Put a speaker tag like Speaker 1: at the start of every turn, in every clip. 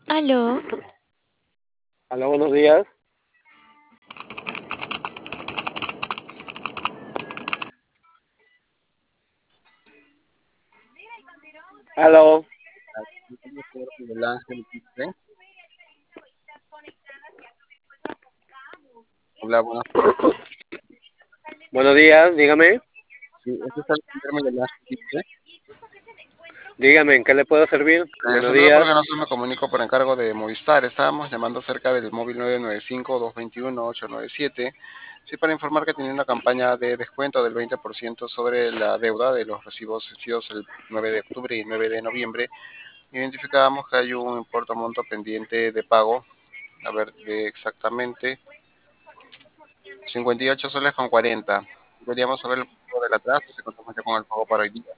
Speaker 1: Aló,
Speaker 2: Hola, buenos días. Aló.
Speaker 3: Miguel Ángel Quispe. Hola, buenos días.
Speaker 2: Buenos días, dígame.
Speaker 3: Sí, este es el señor Miguel Ángel Quispe.
Speaker 2: Dígame, ¿en qué le puedo servir? Buenos
Speaker 3: Saludo porque
Speaker 2: días.
Speaker 3: no solo me comunico por encargo de Movistar. Estábamos llamando acerca del móvil 995-221-897. Sí, para informar que tenía una campaña de descuento del 20% sobre la deuda de los recibos vencidos el 9 de octubre y 9 de noviembre. Identificábamos que hay un importe monto pendiente de pago. A ver, de exactamente 58 soles con 40. Queríamos saber el motivo del atraso, si contamos ya con el pago para hoy día.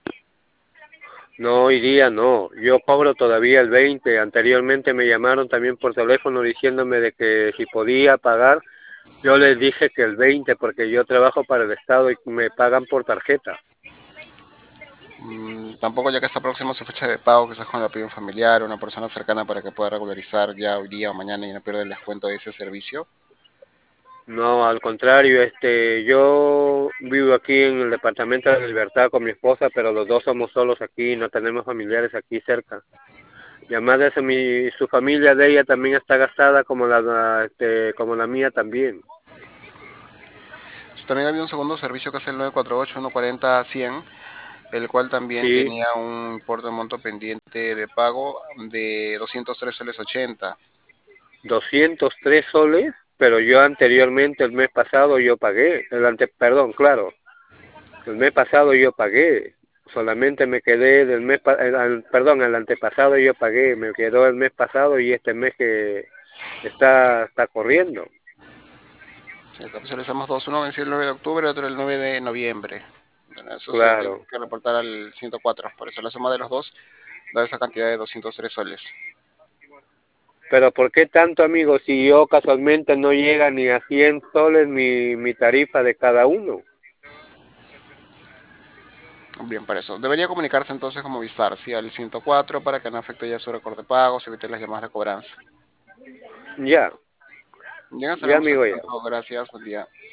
Speaker 2: No, hoy día no. Yo cobro todavía el 20. Anteriormente me llamaron también por teléfono diciéndome de que si podía pagar. Yo les dije que el 20 porque yo trabajo para el Estado y me pagan por tarjeta.
Speaker 3: Tampoco ya que está próximo su fecha de pago, quizás con el apoyo familiar, una persona cercana para que pueda regularizar ya hoy día o mañana y no pierda el descuento de ese servicio.
Speaker 2: No, al contrario, yo vivo aquí en el departamento de la Libertad con mi esposa, pero los dos somos solos aquí, no tenemos familiares aquí cerca. Y además de eso, su familia de ella también está gastada como como la mía también.
Speaker 3: También había un segundo servicio que es el 948-140-100, el cual también
Speaker 2: Sí,
Speaker 3: tenía un importe de monto pendiente de pago de 203 soles 80.
Speaker 2: 203 soles, pero yo anteriormente, el mes pasado, yo pagué. Perdón, claro, el mes pasado yo pagué. Solamente me quedé del perdón, el antepasado yo pagué. Me quedó el mes pasado y este mes que está corriendo.
Speaker 3: Sí, realizamos dos, uno venció el 9 de octubre y otro el 9 de noviembre. Bueno, eso se tiene
Speaker 2: Claro.
Speaker 3: que reportar al 104. Por eso la suma de los dos da esa cantidad de 203 soles.
Speaker 2: Pero ¿por qué tanto, amigo, si yo casualmente no llega ni a 100 soles mi tarifa de cada uno?
Speaker 3: Bien, para eso. Debería comunicarse entonces con Movistar, sí, al 104 para que no afecte ya su récord de pagos y evite las llamadas de cobranza.
Speaker 2: Ya,
Speaker 3: Ya
Speaker 2: ya,
Speaker 3: estaremos al
Speaker 2: amigo, ya.
Speaker 3: tanto. Gracias. Buen día.